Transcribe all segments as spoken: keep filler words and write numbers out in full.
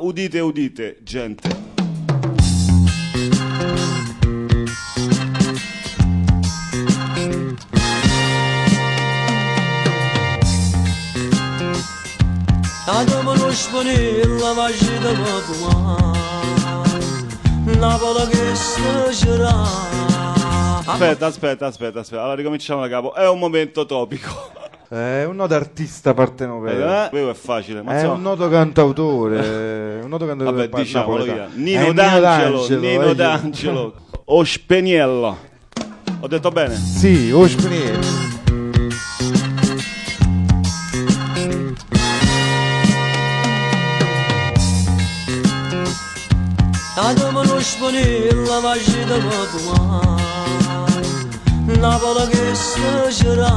udite udite, gente. Adamın uçmanıyla vajida mapuma Napola che stagerà. Aspetta, aspetta, aspetta, aspetta, allora ricominciamo da capo. È un momento topico. È un noto artista partenopeo. Eh, è facile, ma è insomma... un noto cantautore, un noto cantautore. Vabbè, diciamolo via. Nino, Nino D'Angelo, D'Angelo, Nino eh. D'Angelo. O Speniello. Ho detto bene? Sì, o Speniello. Adamın uçmanıyla vajida mapuma Napola che stagerà.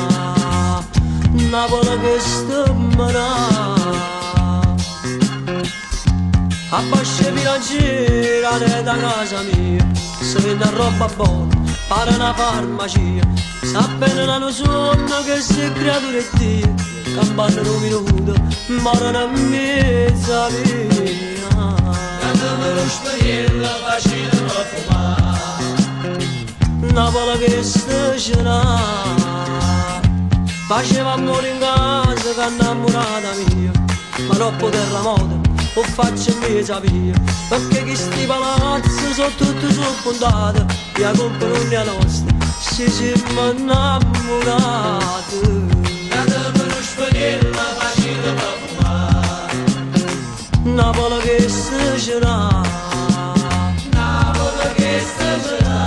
Napola che stammerà. Abbasce bilanciera da casa mia, se vende roba buona, pare una farmacia. Sa bene l'anno sonno che se creatura è Dio, campana un minuto, morano in mezza via. Cademe lo spariello, facile a fumare. Napola che stagerà. Faceva amore in casa che innamorata mia, ma troppo terremoto o faccio me sapere, perché questi palazzi sono tutti soppuntati, e la colpa non è nostra, se siamo innamorati. Datemi lo spaghetto, facile per fumare. Napola che stagerà. Napola che stagerà.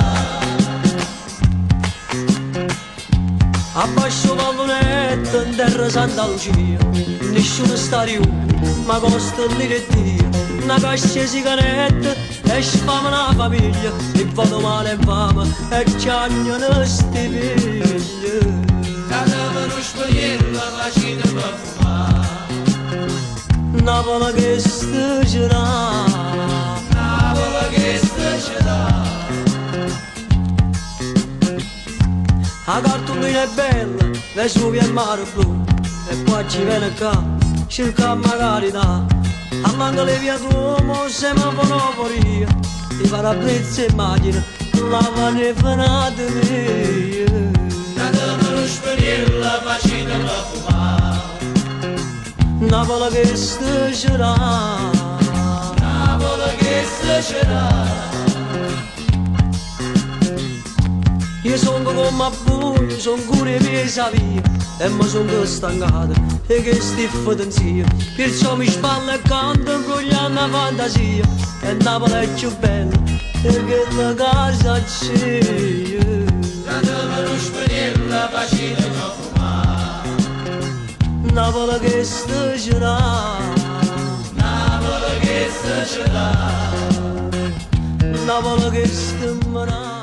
Abbascio pallonetto in terra Santa Lucia, nessuno sta più, ma costa lì Dio. Una cassa di sigarette e sfama una famiglia, e vado male in fama e chiagnano sti figli. Cadeva lo spaghetto, facile per fumare. Napola che stagerà. Napola che stagerà. La cartolina è bella, Vesuvio e mare blu, e poi ci viene qua, cerca magari da. A manca le via d'uomo, semaforia, ti farà prezzo e macchina, lavano e fanate mie. Datemi lo spariello, facile per fumare. Napola che stagerà. Napola che stagerà. Io sono come a buio, sono pure pesa via, e mi sono stancato, e che stiffo d'ansia, perciò mi spallo e canto con gli anni fantasia, e Napoli è più bella, e che la casa c'è. Datemi lo spaghetto, facile per fumare. Napoli che stagerà. Napoli che stagerà. Napoli che stammerà.